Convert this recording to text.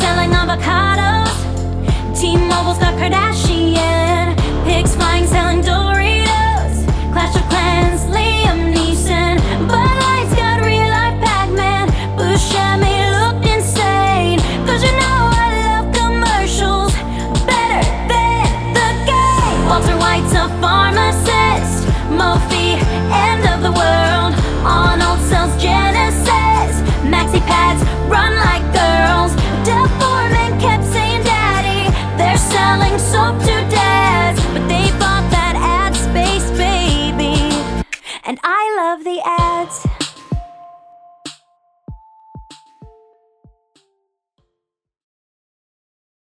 selling avocados. T-Mobile's got Kardashian. Pigs flying selling Doritos. Clash of Clans, Liam Neeson. Bud Light's got real life Pac-Man. Buscemi looked insane. 'Cause you know I love commercials better than the game. Walter White's a pharmacist. Mophie, end of the world. On